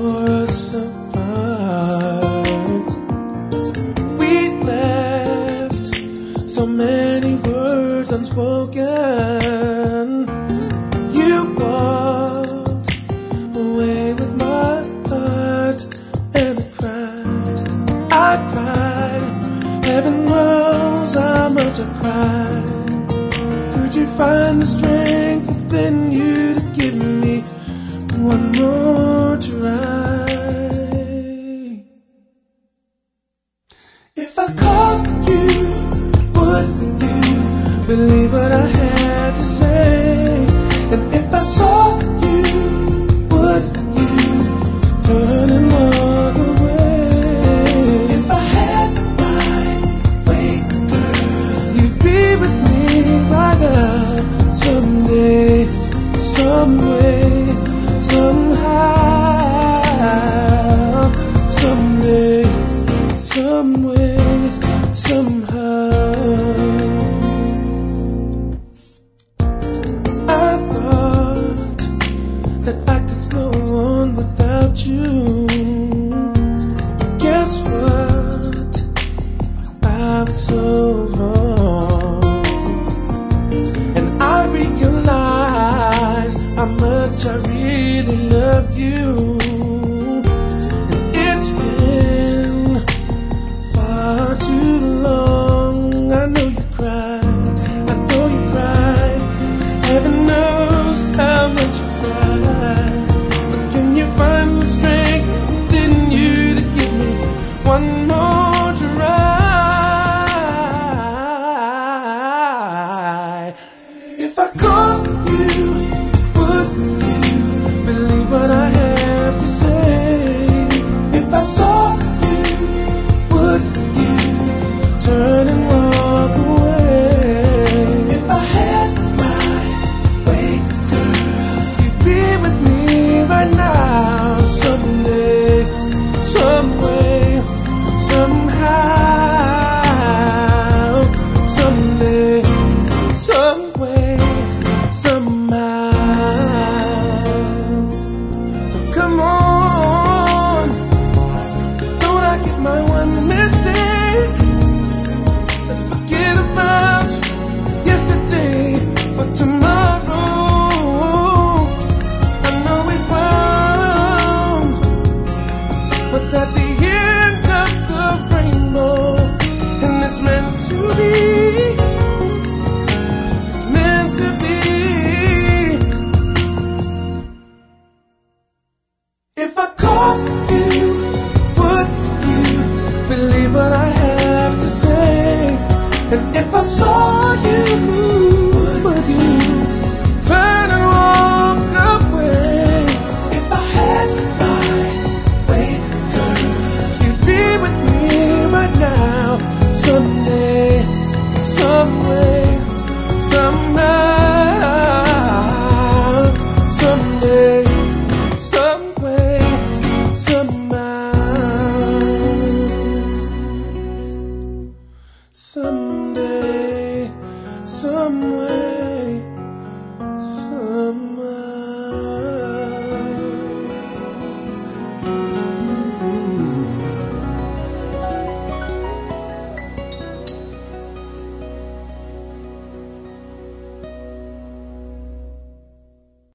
tore us apart. We left so many words unspoken. You walked away with my heart, and I cried. I cried. Heaven knows how much I cried. Could you find the strength within you to give me one more try? If I called you, would you believe what I had to say? And if I saw you, would you turn and walk away? If I had my way, girl, you'd be with me right now. Someday, some way, somehow. Someday, some way, somehow. I thought that I could go on without you. Guess what? I was so wrong. And I realized how much I really loved you. And it's been far too long. I know you cried, I know you cried. Heaven knows how much you cried. But can you find the strength within you to give me one more try? If I called you, would you believe what I have to say? If I saw you, would you turn and walk away? If I had my way, girl, you'd be with me right now. Someday, some way, somehow. Someday, some way, somehow. So come on, don't I get my one mistake? Let's forget about yesterday for tomorrow. I know we found what's at the end of the rainbow, and it's meant to be. It's meant to be. If I called you, would you believe what I have to say? And if I saw you, would you turn and walk away? If I had my way, girl, you'd be with me right now. Someday, some way, somehow. Someday, some way, somehow. Someday, some way.